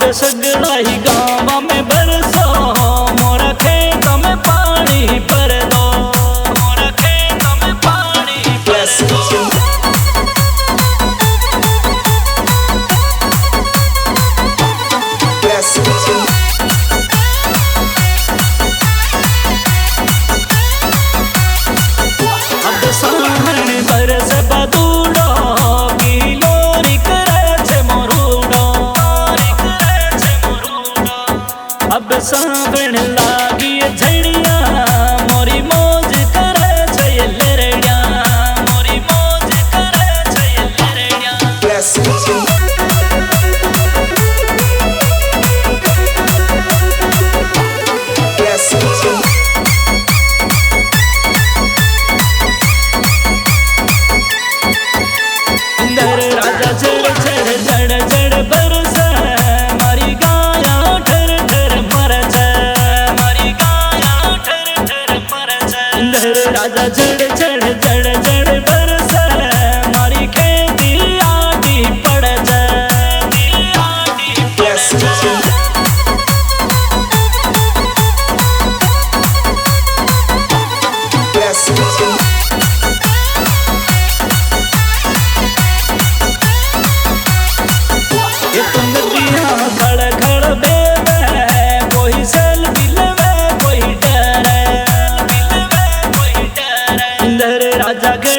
सगड़ा ही गाँव में बरसो, मोरा खेत में पानी भर दो, मोरा खेत में पानी भर दो। अब सावन बरस बदूड़ो, गिलोरी करे छे मोरूड़ो, अब सावन लागी झड़िया, मोरी मौज करे छे लरड़िया, मोरी मौज करे छे लरड़िया। राजा चढ़ चढ़ जड़ जड़ बरस, मारी गाया ठर ठर मरच, मारी गाया ठर ठर मरच। राजा चढ़ चढ़ जड़ जड़ बरस, मारी खेती आटी पड़च, आटी पड़च। खड़ खड़ बेबे, कोई सेल्फी लेवे, कोई डरे, कोई डरे। राजा के